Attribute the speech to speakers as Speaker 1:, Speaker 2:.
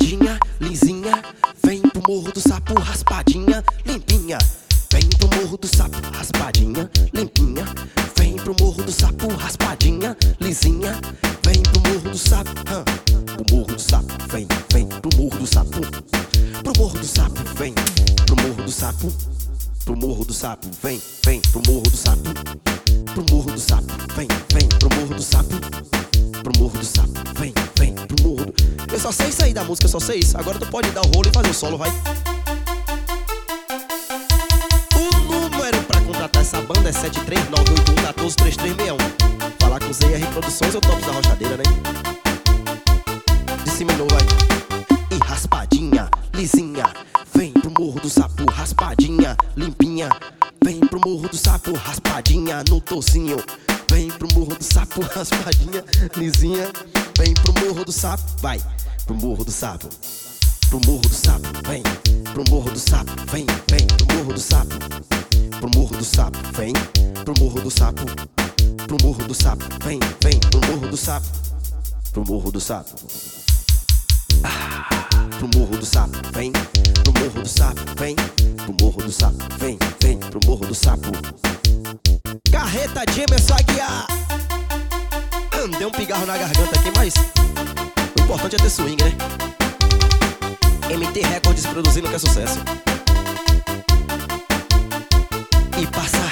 Speaker 1: raspadinha, lisinha. Vem pro Morro do Sapo, raspadinha, limpinha. Vem pro Morro do Sapo, raspadinha, limpinha. Vem pro Morro do Sapo, raspadinha, lisinha. Vem pro Morro do Sapo, pro Morro do Sapo, vem, vem pro Morro do Sapo. Pro Morro do Sapo, vem, pro Morro do Sapo. Pro Morro do Sapo, vem, vem pro Morro do Sapo. Pro Morro do Sapo, vem, vem pro Morro do Sapo. Pro Morro do Sapo, vem, vem pro Morro do... Eu só sei sair da música, eu só sei isso. Agora tu pode dar o rolo e fazer o solo, vai. O número pra contratar essa banda é 73981143361. Falar com ZR Produções ou Tops da Rochadeira, né? Disseminou, vai. E raspadinha, lisinha. Vem pro Morro do Sapo, raspadinha, limpinha. Vem pro Morro do Sapo, raspadinha no tocinho. Vem pro Morro do Sapo, raspadinha, lisinha. Vem pro Morro do Sapo, vai. Pro Morro do Sapo. Pro Morro do Sapo, vem. Pro Morro do Sapo, vem, vem. Pro Morro do Sapo. Pro Morro do Sapo, vem. Pro Morro do Sapo. Pro Morro do Sapo, vem, vem. Pro Morro do Sapo. Pro Morro do Sapo. Pro Morro do Sapo, vem. Pro Morro do Sapo, vem. Pro Morro do Sapo, vem, vem. Pro Morro do Sapo. Carreta de Emerson Aguiar. Deu um pigarro na garganta aqui, mas o importante é ter swing, né? MT Records produzindo que é sucesso. E passa